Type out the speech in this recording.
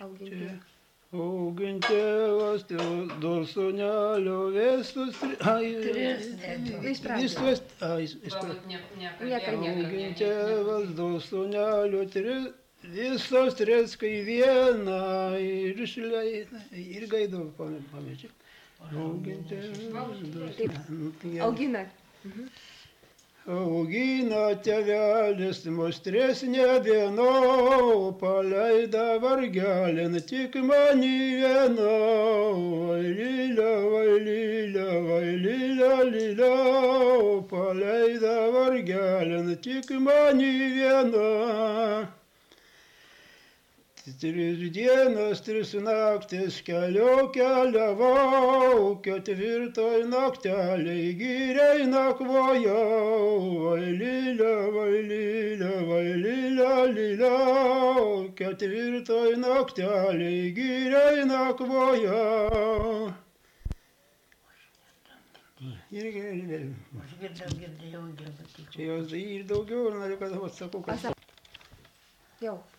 auginti. Auginti tėvas, du sūnelio visus visus. Auginti tėvas, du sūnelio visos tris kai vieną ir išleina ir gaido pamečiau. Auginti tėvas. Augina. Augina tėvelis mus tris ne vieno, paleida vargelin tik mani vieno. Vaililio, vaililio, vaililio, lilio, paleida vargelin tik mani vieno. 3 dienas, 3 naktis keliavau, 4 naktelį giriai nakvojau. Vaililio, vaililio, vaililio, lilio, 4 naktelį giriai nakvojau. Ir girdėjau. Čia jos ir daugiau, noriu, kad atsakau. Jau.